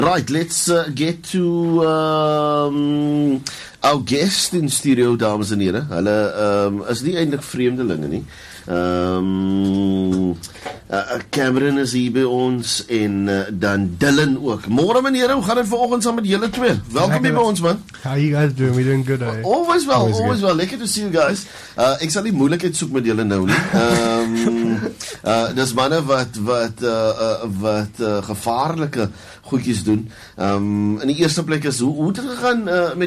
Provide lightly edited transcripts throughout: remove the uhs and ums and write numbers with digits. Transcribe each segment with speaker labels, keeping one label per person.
Speaker 1: Right, let's get to our guest in studio, dames en heren. Hulle is nie eintlik vreemdelinge nie. Cameron is hier by ons en dan Dylan ook. Môre meneer, hoe gaan dit vanoggend saam met julle twee? Welkom hier by ons, man.
Speaker 2: How you guys doing? We doing good, eh?
Speaker 1: Always well. Lekker to see you guys. Ek sal nie moeilikheid soek met julle nou nie. Dis manne wat gevaarlike goedjies doen. In die eerste plek is hoe het het gegaan met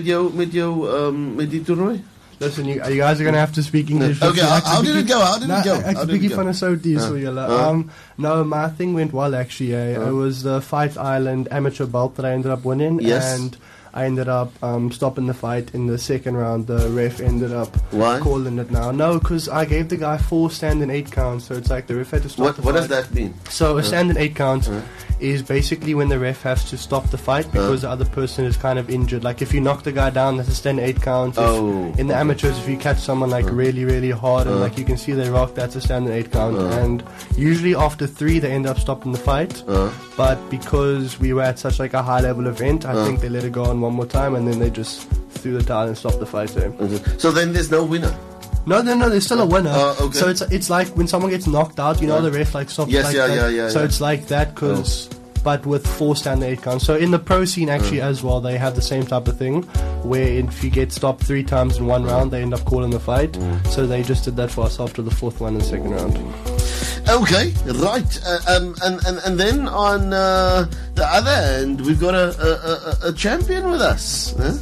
Speaker 1: die toernooi?
Speaker 2: Listen, you guys are going to have to speak English.
Speaker 1: Okay, how did it go?
Speaker 2: Ek bietjie van 'n soutie so julle. No, my thing went well actually. It was the Fight Island amateur belt that I ended up winning.
Speaker 1: Yes.
Speaker 2: And I ended up stopping the fight in the second round. The ref ended up calling it now. No, because I gave the guy 4 standing 8 counts, so it's like the ref had to stop the fight.
Speaker 1: What does that mean?
Speaker 2: So a standing 8 count is basically when the ref has to stop the fight because the other person is kind of injured. Like if you knock the guy down, that's a standing 8 count. In the amateurs, if you catch someone like really, really hard and like you can see they rock, that's a standing 8 count. And usually after 3, they end up stopping the fight. But because we were at such like a high level event, I think they let it go on one more time and then they just threw the towel and stopped the fight.
Speaker 1: So then there's no winner.
Speaker 2: No, there's still a winner.
Speaker 1: Okay.
Speaker 2: So it's like when someone gets knocked out, you know, the ref like stops.
Speaker 1: Yes,
Speaker 2: like
Speaker 1: yeah,
Speaker 2: that.
Speaker 1: yeah.
Speaker 2: So it's like that, but with 4 standing 8 counts. So in the pro scene actually as well, they have the same type of thing, where if you get stopped 3 times in one round, they end up calling the fight. So they just did that for us after the 4th one in the second round.
Speaker 1: Okay, right. And then on the other end, we've got a champion with us. Huh?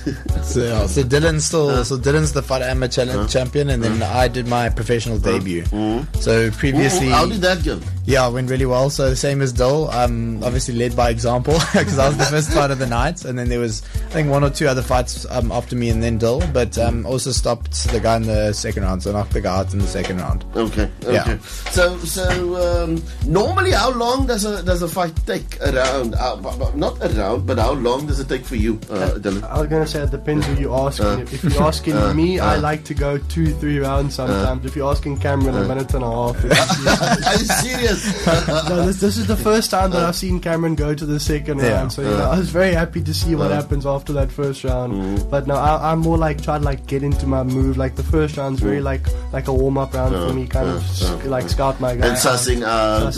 Speaker 3: So Dylan's the Fight Amateur champion, and then I did my professional debut. So previously,
Speaker 1: how did that go?
Speaker 3: Yeah, it went really well. So same as Dill, obviously led by example because I was the first fight of the night, and then there was I think 1 or 2 other fights after me and then Dill, but also stopped the guy in the second round, so knocked the guy out in the second round.
Speaker 1: Okay.
Speaker 3: Yeah.
Speaker 1: So normally how long does a fight take around? Not around, but how long does it take for you, Dylan?
Speaker 2: I was gonna say it depends who you're asking. If you're asking me, I like to go 2-3 rounds sometimes. If you're asking Cameron, a minute and a half.
Speaker 1: Are you serious?
Speaker 2: No, this is the first time that I've seen Cameron go to the second round. So I was very happy to see what happens after that first round. But no, I'm more like try to like get into my move. Like the first round's very like a warm up round for me, kind of like scout my guy.
Speaker 1: And sussing out.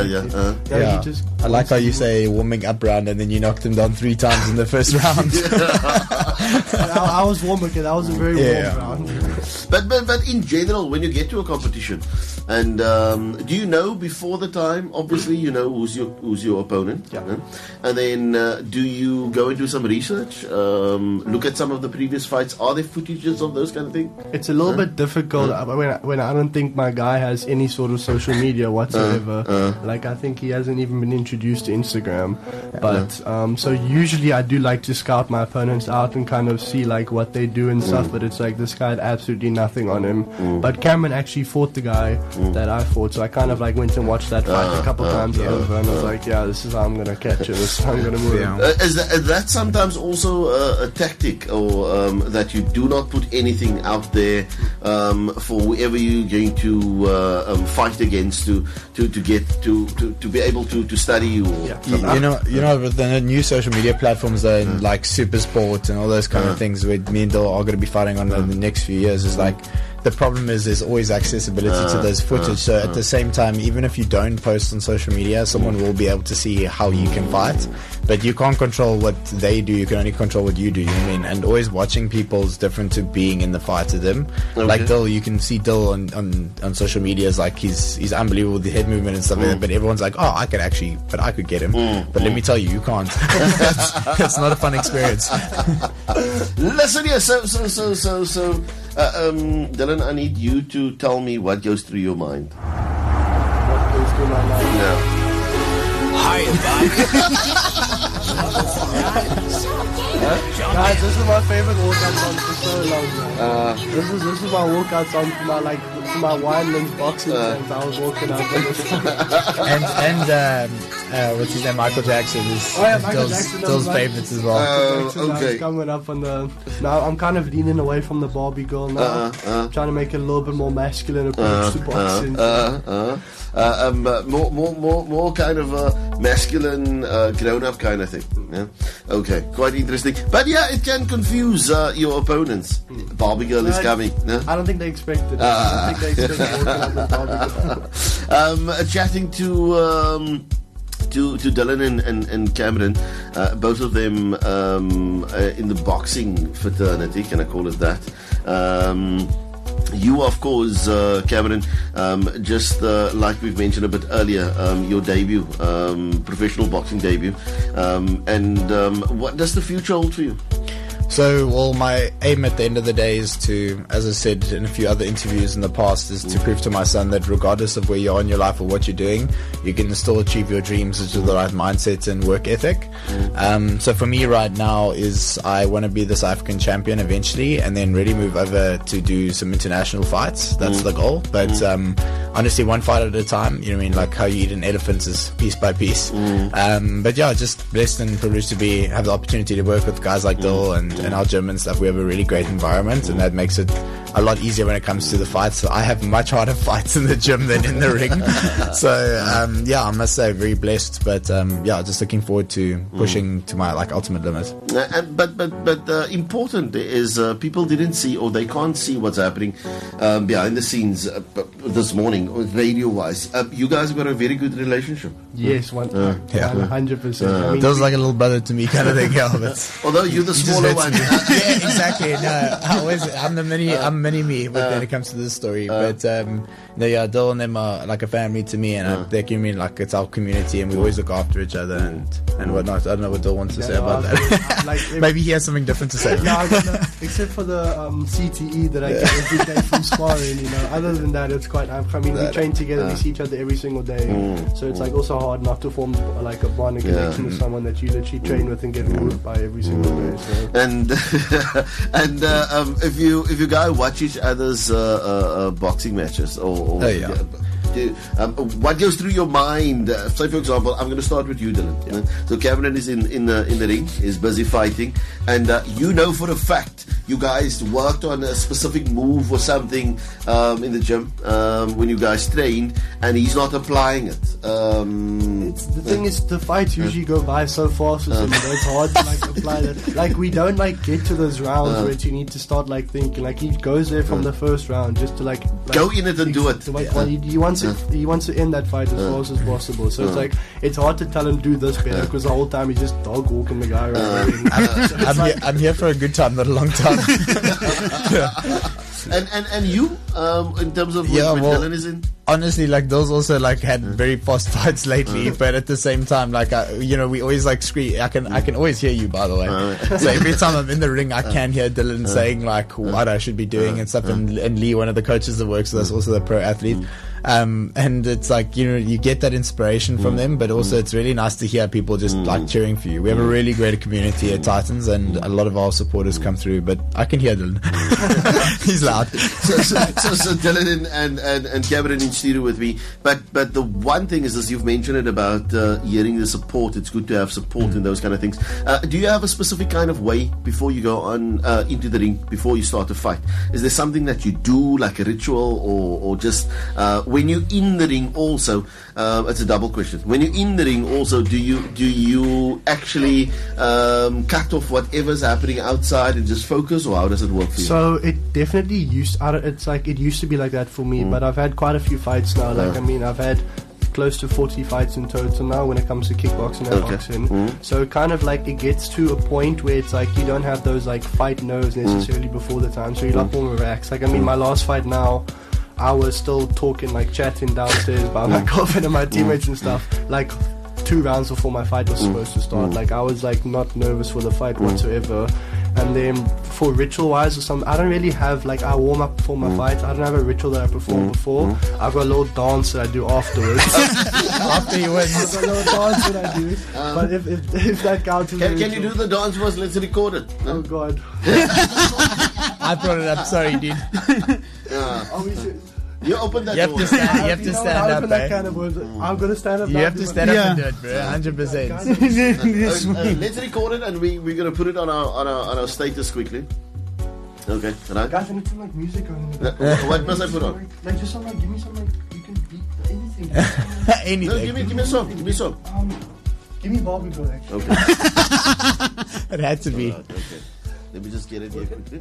Speaker 3: I like how you say warming up round and then you knocked him down 3 times in the first round.
Speaker 2: I was warm again. That was a very warm round.
Speaker 1: But in general, when you get to a competition, and do you know before the time? Obviously, you know who's your opponent.
Speaker 2: Yeah.
Speaker 1: And then do you go and do some research? Look at some of the previous fights. Are there footages of those kind of things?
Speaker 2: It's a little bit difficult when I don't think my guy has any sort of social media whatsoever. Like I think he hasn't even been introduced to Instagram. But so usually I do like to scout my opponents out and kind of see like what they do and stuff. But it's like this guy had absolutely nothing on him. But Cameron actually fought the guy that I fought, so I kind of like went and watched that fight a couple times over, and I was like, yeah, this is how I'm gonna catch it. This is how I'm gonna move.
Speaker 1: Is that sometimes also a tactic, or that you do not put anything out there for whoever you're going to fight against to get to be able to study you?
Speaker 3: You know, with the new social media platforms like Super Sport and all those kind of things, where me and Dill are going to be fighting on in the next few years, is like. The problem is there's always accessibility to those footage. So at the same time, even if you don't post on social media, someone will be able to see how you can fight. But you can't control what they do. You can only control what you do. You know what I mean? And always watching people is different to being in the fight with them. Okay. Like Dill, you can see Dill on social media is like he's unbelievable with the head movement and stuff like that. But everyone's like, oh, I could get him. But let me tell you, you can't. It's not a fun experience.
Speaker 1: Listen here, so Dylan, I need you to tell me what goes through your mind.
Speaker 2: What goes through my mind?
Speaker 1: No.
Speaker 4: Hi,
Speaker 2: Guys, this is my favorite workout song for so long, man. This is my workout song for my Winelands boxing sense. I was walking out there.
Speaker 3: what's his name? Michael Jackson is
Speaker 2: Michael Jackson.
Speaker 3: Dill's favorites as well.
Speaker 1: Okay.
Speaker 2: Coming up on the. Now I'm kind of leaning away from the Barbie girl now. Trying to make a little bit more masculine approach to boxing.
Speaker 1: More kind of a masculine, grown-up kind of thing. Yeah. Okay, quite interesting. But yeah, it can confuse your opponents. Barbie girl is coming. No?
Speaker 2: I don't think they expected it. I don't think they expected walking up with Barbie girl.
Speaker 1: Chatting to Dylan and Cameron, both of them in the boxing fraternity, can I call it that? You, of course, Cameron, just like we've mentioned a bit earlier, your debut, professional boxing debut, and what does the future hold for you?
Speaker 3: So, well, my aim at the end of the day is to, as I said in a few other interviews in the past, is to prove to my son that regardless of where you are in your life or what you're doing, you can still achieve your dreams with the right mindset and work ethic. So for me right now is I want to be the South African champion eventually and then really move over to do some international fights. That's the goal. But honestly, one fight at a time. You know what I mean? Like how you eat an elephant is piece by piece. But yeah, just blessed and privileged to have the opportunity to work with guys like Dill and our gym and stuff. We have a really great environment, and that makes it a lot easier when it comes to the fights. So I have much harder fights in the gym than in the ring. So yeah, I must say very blessed. But yeah, just looking forward to pushing to my ultimate limit.
Speaker 1: But important is people didn't see or they can't see what's happening behind the scenes this morning, radio wise. You guys have got a very good relationship.
Speaker 2: Yes, 100%. I mean,
Speaker 3: Dill's like a little brother to me, kind of thing. Yeah, but
Speaker 1: although you're the smaller one.
Speaker 3: Yeah, exactly. No, I'm mini me when it comes to this story. But no, yeah, Dill and them are like a family to me, and they give me like it's our community, and we always look after each other and whatnot. I don't know what Dill wants to say about that. Maybe he has something different to say.
Speaker 2: No, I don't know. Except for the CTE that I get every day from sparring. You know, other than that, it's quite. I mean, we train together. We see each other every single day. So it's like also hard not to form like a bond and connection with someone that you literally train with and get moved by every single day. So.
Speaker 1: And if you guys watch each other's boxing matches or what goes through your mind? Say for example, I'm going to start with you, Dylan. Yeah. So Cameron is in the ring, is busy fighting, and you know for a fact you guys worked on a specific move or something in the gym when you guys trained, and he's not applying it.
Speaker 2: The thing is, the fights usually go by so fast, so it's hard to apply that. Like we don't get to those rounds where you need to start thinking. Like he goes there from the first round just to
Speaker 1: go in it and do it.
Speaker 2: He wants to end that fight as fast as possible. So it's it's hard to tell him do this better because the whole time he's just dog walking the guy around.
Speaker 3: I'm here for a good time, not a long time.
Speaker 1: And you in terms of when Dylan is in.
Speaker 3: Honestly, those also had very fast fights lately, but at the same time, we always scream. I can always hear you, by the way. So every time I'm in the ring, I can hear Dylan saying what I should be doing and stuff. And Lee, one of the coaches that works with us, also the pro athlete. And it's you get that inspiration from them, but also it's really nice to hear people just cheering for you. We have a really great community at Titans, and a lot of our supporters come through, but I can hear Dylan. He's loud.
Speaker 1: So Dylan and Cameron in studio with me, but the one thing is, as you've mentioned it about hearing the support, it's good to have support and those kind of things. Do you have a specific kind of way before you go on into the ring, before you start to fight? Is there something that you do, like a ritual, or just when you're in the ring also? It's a double question. When you're in the ring also, do you actually cut off whatever's happening outside and just focus, or how does it work for you?
Speaker 2: So it definitely it used to be like that for me, but I've had quite a few fights now. I've had close to 40 fights in total now when it comes to kickboxing and boxing. So it gets to a point where it's you don't have those fight nerves necessarily before the time, so you're a lot more relaxed. My last fight now, I was still talking, chatting downstairs by my girlfriend and my teammates and stuff, 2 rounds before my fight was supposed to start. I was not nervous for the fight whatsoever. And then for ritual wise or something, I don't really have I warm up before my fights. I don't have a ritual that I perform before. I've got a little dance that I do afterwards.
Speaker 3: After you win,
Speaker 2: I've got a little dance that I do. But if that counts as
Speaker 1: can you do the dance first? Let's record it.
Speaker 2: Oh God.
Speaker 3: I brought it up. Sorry, dude.
Speaker 1: You open that
Speaker 3: You have
Speaker 1: door.
Speaker 3: to stand. You have to
Speaker 2: You know,
Speaker 3: stand
Speaker 2: I
Speaker 3: up.
Speaker 2: open that
Speaker 3: Eh?
Speaker 2: kind of words. I'm gonna stand up.
Speaker 3: You
Speaker 2: now,
Speaker 3: have to
Speaker 2: do
Speaker 3: stand
Speaker 2: my-
Speaker 3: up and do it, bro. 100%.
Speaker 1: Let's record it and we're gonna put it on our status quickly. Okay, right?
Speaker 2: Guys, I need some like music on in the back.
Speaker 1: What must I put on?
Speaker 2: Like just some like, give me some like, you can beat anything.
Speaker 1: No,
Speaker 3: Anything.
Speaker 1: give me a song. Give me a song.
Speaker 2: Give me Barbie Girl actually.
Speaker 1: Okay.
Speaker 3: It had to be.
Speaker 1: Right, okay. Let me just get it here quickly.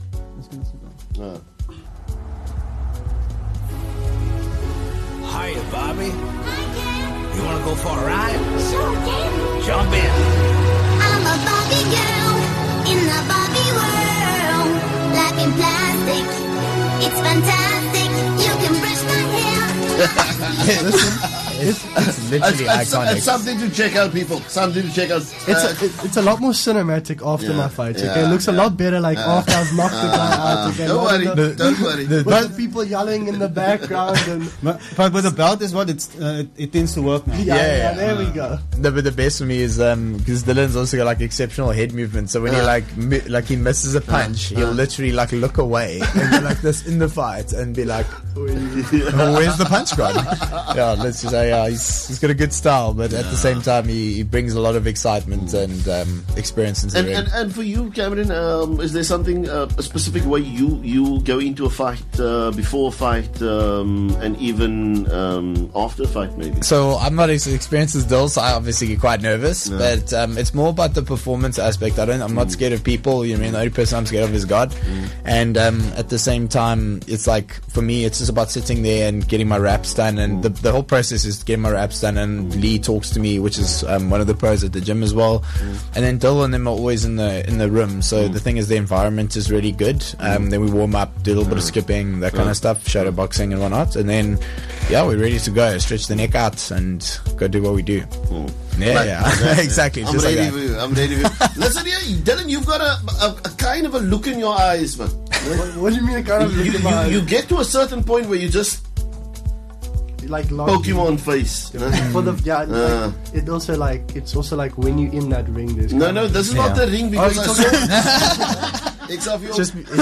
Speaker 4: Hiya, Bobby. You wanna go for a ride?
Speaker 5: Sure can.
Speaker 4: Jump in.
Speaker 5: I'm a Barbie girl in the Barbie world. Life in plastic, it's fantastic. You can brush my hair.
Speaker 3: It's literally iconic.
Speaker 1: It's something to check out, people. Something to check out.
Speaker 2: It's a lot more cinematic after my fights. Okay, it looks a lot better like after I've knocked the guy out. Okay,
Speaker 1: Don't
Speaker 2: not in
Speaker 1: worry.
Speaker 2: the-
Speaker 1: Don't worry.
Speaker 2: with the people yelling in the background and
Speaker 6: But with the belt is what it tends to work now.
Speaker 2: yeah, there we go.
Speaker 3: No, but the best for me is because Dylan's also got like exceptional head movement. So when he like he misses a punch, he'll literally like look away and go like this in the fight and be like, "Oh, where's the punch gone?" Yeah, let's just say he's got a good style, but at the same time he brings a lot of excitement and experience into the ring.
Speaker 1: And for you, Cameron, is there something a specific way you go into a fight before a fight and even after a fight, maybe?
Speaker 3: So I'm not as experienced as Dill, so I obviously get quite nervous.
Speaker 1: No.
Speaker 3: But it's more about the performance aspect. I'm not scared of people. You know what I mean? The only person I'm scared of is God. And at the same time, it's like for me, it's just about sitting there and getting my raps done. And the whole process is getting my raps done. And Lee talks to me, which is one of the pros at the gym as well. And then Dill and them are always in the room. So the thing is, the environment is really good. Then we warm up, do a little bit of skipping, that kind of stuff, shadow boxing and whatnot. And then we're ready to go. Stretch the neck out and go do what we do. Yeah, exactly.
Speaker 1: I'm
Speaker 3: Just like
Speaker 1: ready
Speaker 3: that.
Speaker 1: for you. I'm ready for you. Listen here, Dylan, you've got a kind of a look in your eyes, man.
Speaker 2: What do you mean? Kind of
Speaker 1: You get to a certain point where you just
Speaker 2: like
Speaker 1: Pokemon face. You know?
Speaker 2: for the like, it also like it's also like when you're in that ring. There's kind
Speaker 1: No,
Speaker 2: of-
Speaker 1: this is not the ring because I saw it's off your.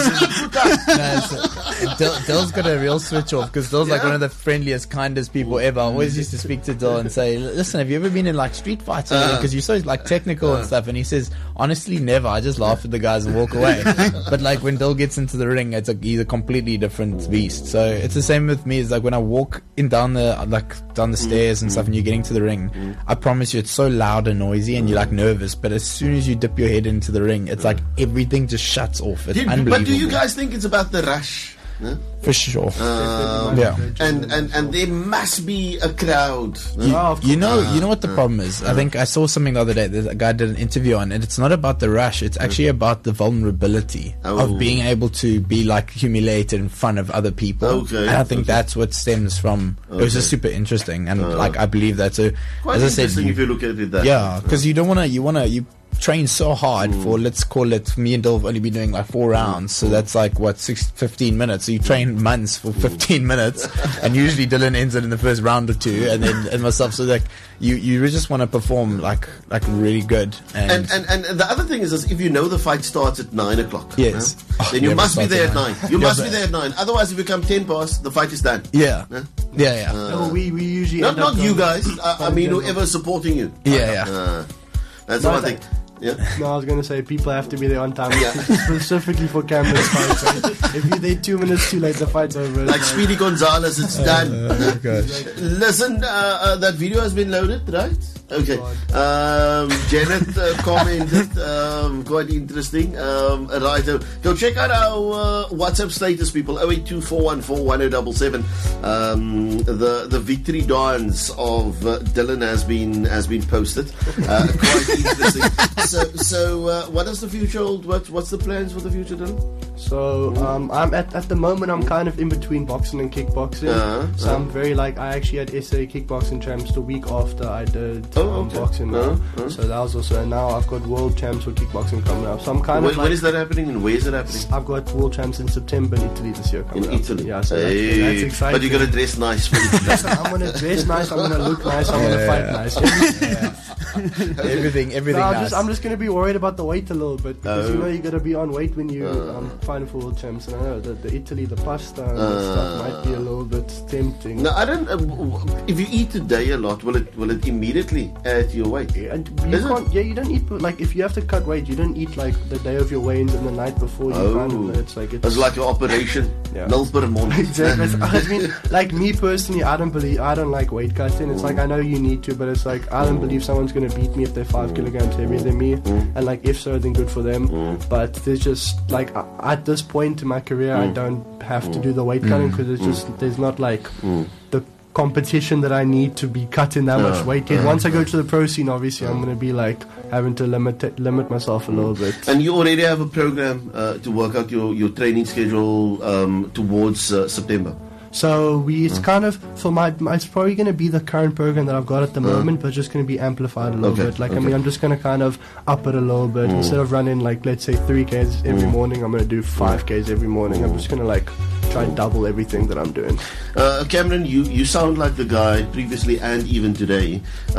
Speaker 3: Dill's got a real switch off because Dill's like one of the friendliest, kindest people ever. I always used to speak to Dill and say, "Listen, have you ever been in like street fights? Because you're so like technical and stuff." And he says, "Honestly, never. I just laugh at the guys and walk away." But like when Dill gets into the ring, he's a completely different beast. So it's the same with me. It's like when I walk in down the stairs and stuff, and you're getting to the ring. I promise you, it's so loud and noisy, and you're like nervous. But as soon as you dip your head into the ring, it's like everything just shuts off. It's unbelievable.
Speaker 1: But do you guys think it's about the rush? Huh?
Speaker 3: For sure. Yeah.
Speaker 1: And there must be a crowd.
Speaker 3: You know what the problem is? I think I saw something the other day that a guy did an interview on, and it's not about the rush, it's actually about the vulnerability of being able to be like humiliated in front of other people.
Speaker 1: Okay.
Speaker 3: And I think that's what stems from it was just super interesting, and like I believe that. So
Speaker 1: Quite
Speaker 3: as I said,
Speaker 1: interesting if you look at it that
Speaker 3: yeah, because you train so hard for, let's call it, me and Dil have only been doing like 4 rounds, so that's like what, 15 minutes. So you train months for 15 minutes, and usually Dylan ends it in the first round or 2, and then and myself. So like you just want to perform like really good. And
Speaker 1: the other thing is if you know the fight starts at 9 o'clock,
Speaker 3: yes,
Speaker 1: then you
Speaker 3: never
Speaker 1: must be
Speaker 3: starts
Speaker 1: there
Speaker 3: at
Speaker 1: at 9.
Speaker 3: 9.
Speaker 1: You
Speaker 3: Yeah,
Speaker 1: must be
Speaker 3: but-
Speaker 1: there at 9. Otherwise, if you come 10 past, the fight is done.
Speaker 3: Yeah,
Speaker 1: Huh?
Speaker 3: yeah.
Speaker 2: No, we usually
Speaker 1: Not
Speaker 2: end up
Speaker 1: you
Speaker 2: going-
Speaker 1: guys. I mean, whoever's supporting you.
Speaker 3: Yeah.
Speaker 1: That's
Speaker 2: No,
Speaker 1: the one thing. Yeah.
Speaker 2: No, I was gonna say people have to be there on time,
Speaker 1: Yeah.
Speaker 2: specifically for cameras fights. Right? If you're there 2 minutes too late, the fight's over.
Speaker 1: Like Speedy Gonzalez, it's done.
Speaker 3: Gosh.
Speaker 1: Listen, that video has been loaded, right? Okay. Janet commented, quite interesting. Right, go check out our WhatsApp status, people. 0824141077. The victory dance of Dylan has been posted. Quite interesting. So, what does the future hold? What's the plans for the future, Dylan?
Speaker 2: So I'm at the moment I'm kind of in between boxing and kickboxing. So I'm very like I actually had SA kickboxing champs the week after I did boxing. So that was also, and now I've got world champs for kickboxing coming up. So I'm kind of
Speaker 1: When is that happening and where is it happening?
Speaker 2: I've got world champs in September in Italy this year coming
Speaker 1: In
Speaker 2: up.
Speaker 1: Italy.
Speaker 2: Yeah, so
Speaker 1: Hey,
Speaker 2: that's exciting.
Speaker 1: but you're gonna dress nice for it.
Speaker 2: I'm gonna dress nice, I'm gonna look nice, I'm gonna fight nice.
Speaker 3: everything
Speaker 2: No,
Speaker 3: nice.
Speaker 2: I'm just gonna be worried about the weight a little bit because you know you gotta be on weight when you fighting for world champs. And I know the Italy, the pasta and that stuff might be a little bit tempting.
Speaker 1: No, I don't. If you eat today a lot, will it immediately add to your weight?
Speaker 2: And you can't. Yeah, you don't eat like if you have to cut weight, you don't eat like the day of your weigh-ins and the night before. You kind of, it's like
Speaker 1: It's like your operation.
Speaker 2: Yeah.
Speaker 1: Nil per month.
Speaker 2: Exactly. I mean, like me personally, I don't like weight cutting. It's like I know you need to, but it's like I don't believe someone's gonna beat me if they're 5 kilograms heavier than me. And like if so, then good for them. But there's just like at this point in my career, I don't have to do the weight cutting because it's just there's not like the competition that I need to be cutting that much weight yet. Once I go to the pro scene, obviously I'm gonna be like having to limit myself a little bit.
Speaker 1: And you already have a program to work out your training schedule towards September.
Speaker 2: So it's kind of for it's probably going to be the current program that I've got at the moment, but just going to be amplified a little bit. Like I mean, I'm just going to kind of up it a little bit instead of running like let's say 3Ks every morning. I'm going to do 5Ks every morning. I'm just going to like try and double everything that I'm doing.
Speaker 1: Cameron, you sound like the guy previously and even today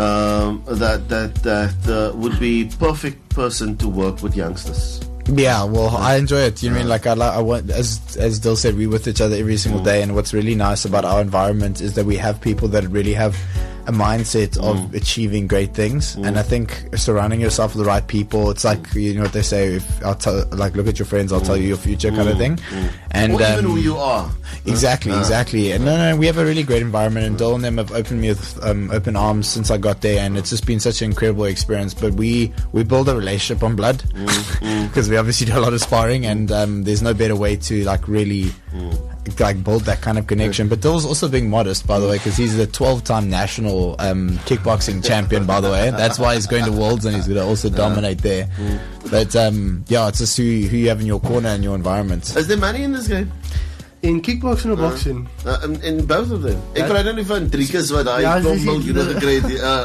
Speaker 1: that would be perfect person to work with youngsters.
Speaker 3: Yeah, well, I enjoy it. You know what I mean? Like I want, as Dill said, we're with each other every single day. And what's really nice about our environment is that we have people that really have a mindset of achieving great things. And I think surrounding yourself with the right people, it's like, you know what they say, if like look at your friends, I'll tell you your future kind of thing. And
Speaker 1: or even who you are.
Speaker 3: Exactly. And no, we have a really great environment, and Dill and them have opened me with open arms since I got there, and it's just been such an incredible experience. But we build a relationship on blood because we obviously do a lot of sparring, and there's no better way to like really like build that kind of connection. But Dill's also being modest, by the way, because he's the 12-time national kickboxing champion, by the way. That's why he's going to Worlds, and he's going to also dominate there. But yeah, it's just who you have in your corner and your environment.
Speaker 1: Is there money in this game?
Speaker 2: In kickboxing or boxing?
Speaker 1: In both of them. Ek praat nou nie van triekes wat hy kom wil doen gekry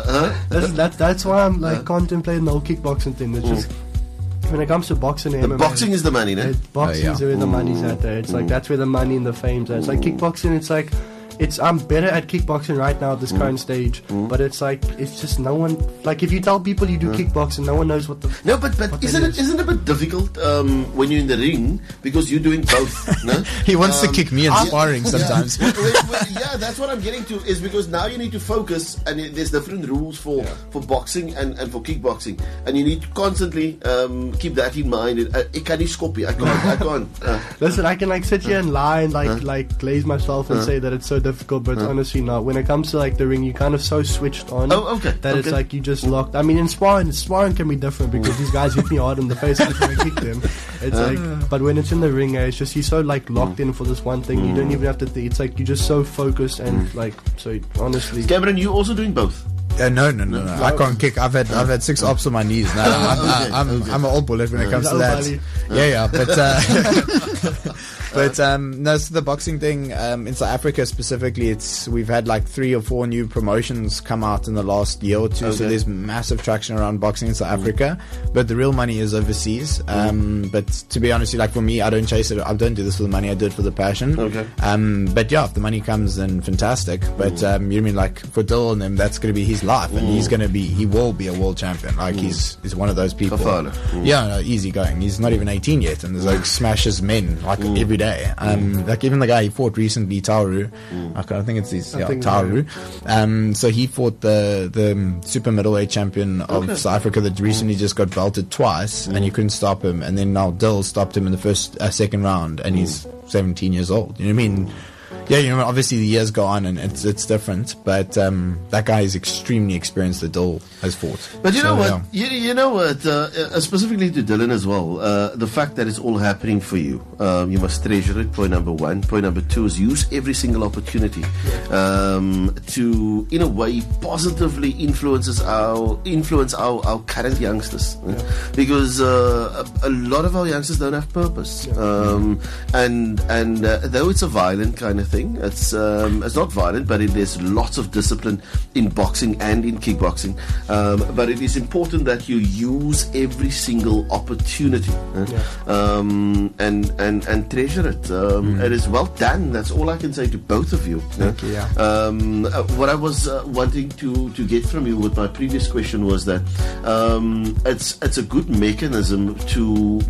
Speaker 1: het.
Speaker 2: That's why I'm like contemplating the whole kickboxing thing. It's just when it comes to boxing and MMA,
Speaker 1: boxing is the money, no?
Speaker 2: Boxing is where the money's at there. It's like that's where the money and the fame's at. It's like kickboxing, it's like I'm better at kickboxing right now at this current stage, but it's like it's just no one, like if you tell people you do kickboxing, no one knows what the
Speaker 1: but isn't it a bit difficult when you're in the ring because you're doing both? No?
Speaker 3: He wants to kick me in sparring sometimes.
Speaker 1: Yeah, that's what I'm getting to, is because now you need to focus, and there's different rules for boxing and for kickboxing, and you need to constantly keep that in mind. Ek kan nie skop nie. I can't.
Speaker 2: Listen, I can like sit here and lie and like glaze myself and say that it's so difficult, but honestly not. When it comes to like the ring, you're kind of so switched on that it's like you just locked. I mean, in sparring can be different because these guys hit me hard in the face every time I kick them. It's like, but when it's in the ring, it's just you're so like locked in for this one thing. You don't even have to think. It's like you're just so focused and like so. Honestly,
Speaker 1: Cameron, you also doing both?
Speaker 3: No. I can't kick. I've had 6 ops on my knees. No, I'm an old bullet when it comes to that. Yeah, but. But no, so the boxing thing in South Africa specifically, we've had like 3 or 4 new promotions come out in the last year or two. So there's massive traction around boxing in South Africa, but the real money is overseas. But to be honest, like for me, I don't chase it. I don't do this for the money. I do it for the passion. But yeah, if the money comes, then fantastic. But you mean like for Dill and them, that's going to be his life, and he will be a world champion. Like he's one of those people. Yeah, no, easy going. He's not even 18 yet, and there's like smashes men like every day. Like even the guy he fought recently, Tauru, I think it's Tauru. So he fought the super middleweight champion of South Africa that recently just got belted twice, and you couldn't stop him. And then now Dill stopped him in the second round, and he's 17 years old. You know what I mean? Yeah, you know, obviously the years go on and it's different, but that guy is extremely experienced that Dill has fought.
Speaker 1: But you know what? Yeah. You know what? Specifically to Dylan as well, the fact that it's all happening for you, you must treasure it. Point number 1. Point number 2 is use every single opportunity to, in a way, positively influence our current youngsters, because a lot of our youngsters don't have purpose, and though it's a violent kind of thing, thing. It's not violent, but there's lots of discipline in boxing and in kickboxing. But it is important that you use every single opportunity and treasure it. It is well done. That's all I can say to both of you.
Speaker 2: Thank you. Yeah.
Speaker 1: What I was wanting to get from you with my previous question was that it's a good mechanism to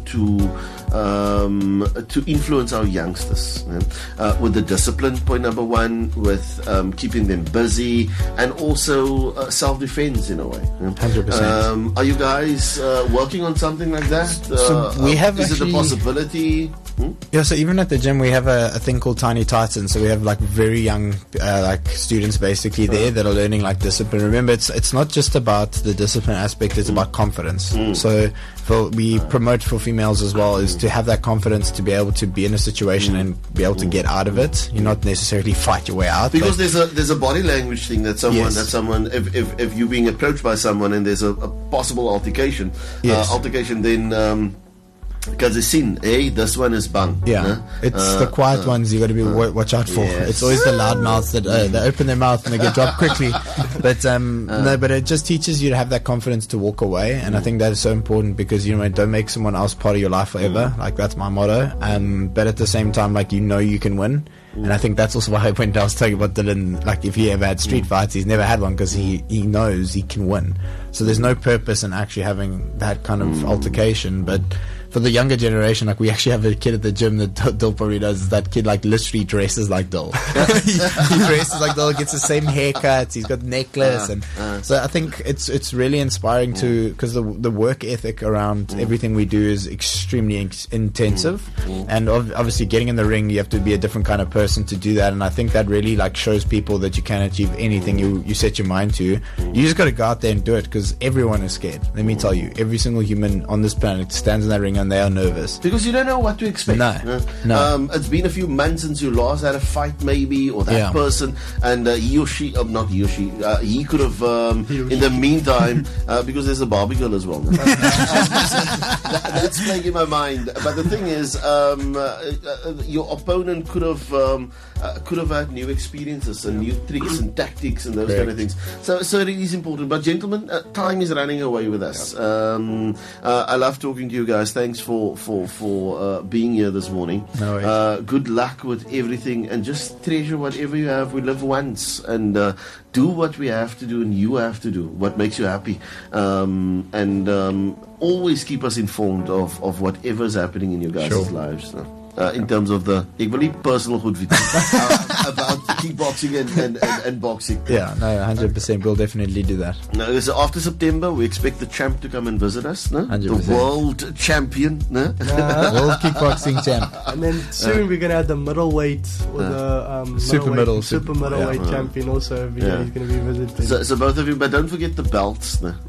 Speaker 1: influence our youngsters with the discipline, point number one, with keeping them busy, and also self-defense in a way.
Speaker 3: 100%.
Speaker 1: Are you guys working on something like that?
Speaker 3: So we have
Speaker 1: is it a
Speaker 3: actually-
Speaker 1: possibility?
Speaker 3: Yeah, so even at the gym we have a thing called Tiny Titans. So we have like very young like students basically there that are learning like discipline. Remember, it's not just about the discipline aspect, it's about confidence. So we promote for females as well is to have that confidence to be able to be in a situation and be able to get out of it. You not necessarily fight your way out.
Speaker 1: Because there's a body language thing that someone
Speaker 3: Yes.
Speaker 1: if you're being approached by someone and there's a possible altercation,
Speaker 3: Yes.
Speaker 1: then because they seen, hey, this one is bang.
Speaker 3: Yeah, it's the quiet ones you got to be watch out for.
Speaker 1: Yes.
Speaker 3: It's always the loud mouths that they open their mouth and they get dropped quickly. But no, but it just teaches you to have that confidence to walk away, and I think that is so important because don't make someone else part of your life forever. Like that's my motto. But at the same time, like you can win. And I think that's also why when I was talking about Dylan, like if he ever had street fights, he's never had one because he knows he can win. So there's no purpose in actually having that kind of altercation. But for the younger generation, like we actually have a kid at the gym that Dil probably does. That kid like literally dresses like Dil. he dresses like Dil, gets the same haircuts, he's got the necklace, and so I think it's really inspiring to because the work ethic around everything we do is extremely intensive, and obviously getting in the ring, you have to be a different kind of person to do that. And I think that really like shows people that you can achieve anything you set your mind to. You just got to go out there and do it because everyone is scared. Let me tell you, every single human on this planet stands in that ring and they are nervous.
Speaker 1: Because you don't know what to expect.
Speaker 3: No.
Speaker 1: It's been a few months since you last had a fight, maybe, or that person, and he or she, not he or she, he could have, in the meantime, because there's a Barbie girl as well. That's playing in my mind. But the thing is, your opponent could have had new experiences and new tricks and tactics and those kind of things. So it is important. But gentlemen, time is running away with us. I love talking to you guys. Thanks for being here this morning.
Speaker 3: No worries.
Speaker 1: Good luck with everything, and just treasure whatever you have. We live once, and do what we have to do, and you have to do what makes you happy. And always keep us informed of whatever's happening in your guys' lives. In terms of the personal goed about kickboxing and boxing.
Speaker 3: Yeah, no, 100%. We'll definitely do that.
Speaker 1: Now, so after September, we expect the champ to come and visit us. No?
Speaker 3: 100%.
Speaker 1: The world champion. No?
Speaker 3: World kickboxing champ.
Speaker 2: And then soon we're gonna have the middleweight or the
Speaker 3: super
Speaker 2: middleweight champion also. He's gonna be visited.
Speaker 1: So both of you, but don't forget the belts. No?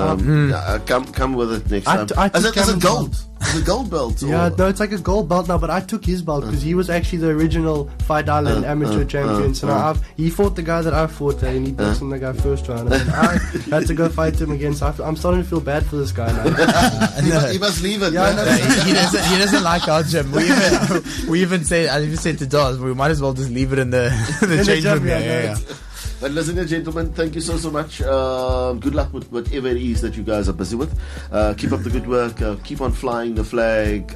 Speaker 1: Come with it next time. Is it gold? Is it gold belt?
Speaker 2: Yeah, no, it's like a gold belt now, but I took his belt because he was actually the original Fight Island amateur champion. So now he fought the guy that I fought and he beat the guy first round. And then I had to go fight him again. So I'm starting to feel bad for this guy now.
Speaker 1: He must leave it.
Speaker 2: Yeah,
Speaker 3: He doesn't like our gym. We even said to Dawes, we might as well just leave it in the change room. Yeah.
Speaker 1: But listen here, gentlemen, thank you so much. Good luck with whatever it is that you guys are busy with. Keep up the good work. Keep on flying the flag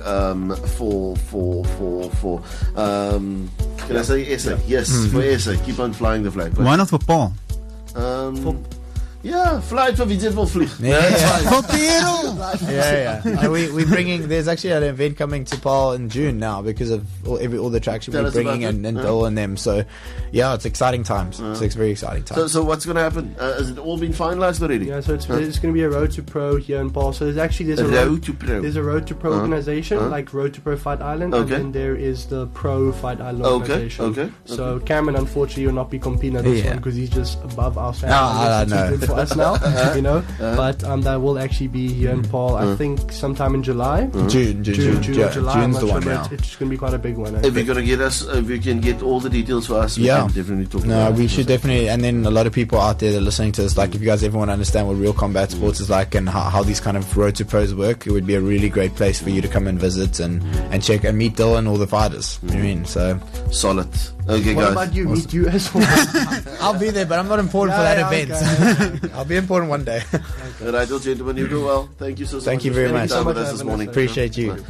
Speaker 1: for can I say SA? Yes, for SA. Keep on flying the flag.
Speaker 6: Why not for Paul?
Speaker 1: Yeah, fly it for wie dit wil vlieg.
Speaker 6: For Piero!
Speaker 3: Yeah. We're bringing. There's actually an event coming to Paul in June now because of all the traction we're bringing and Dole and them. So, yeah, it's exciting times. It's very exciting times.
Speaker 1: So what's going to happen? Has it all been finalized already?
Speaker 2: Yeah, so it's going to be a Road to Pro here in Paul. So there's a Road to Pro organization, like Road to Pro Fight Island, and then there is the Pro Fight Island organization.
Speaker 1: Okay.
Speaker 2: So Cameron, unfortunately, will not be competing at this one because he's just above our standard.
Speaker 3: I know.
Speaker 2: For us now, but that will actually be here in Paul. I think sometime in July.
Speaker 3: June,
Speaker 2: July.
Speaker 3: June's the one now.
Speaker 2: It's going to be quite a big one.
Speaker 1: If you're going to if you can get all the details for us, we can definitely talk about it.
Speaker 3: We should definitely. And then a lot of people out there that are listening to us, like if you guys ever want to understand what real combat sports is like and how these kind of road to pros work, it would be a really great place for you to come and visit and check and meet Dylan and all the fighters. You know what I mean? So
Speaker 1: solid. Okay,
Speaker 2: What
Speaker 1: guys.
Speaker 2: about you? Meet you as well.
Speaker 3: I'll be there, but I'm not important for that event. I'll be important one day.
Speaker 1: All right, well, gentlemen, you do well. Thank you so
Speaker 3: Thank
Speaker 1: much.
Speaker 3: you
Speaker 1: for
Speaker 3: very
Speaker 1: spending
Speaker 3: much.
Speaker 1: time with
Speaker 2: Thank
Speaker 1: us
Speaker 2: you
Speaker 1: this
Speaker 2: so much for
Speaker 1: morning.
Speaker 2: having us.
Speaker 3: Appreciate you.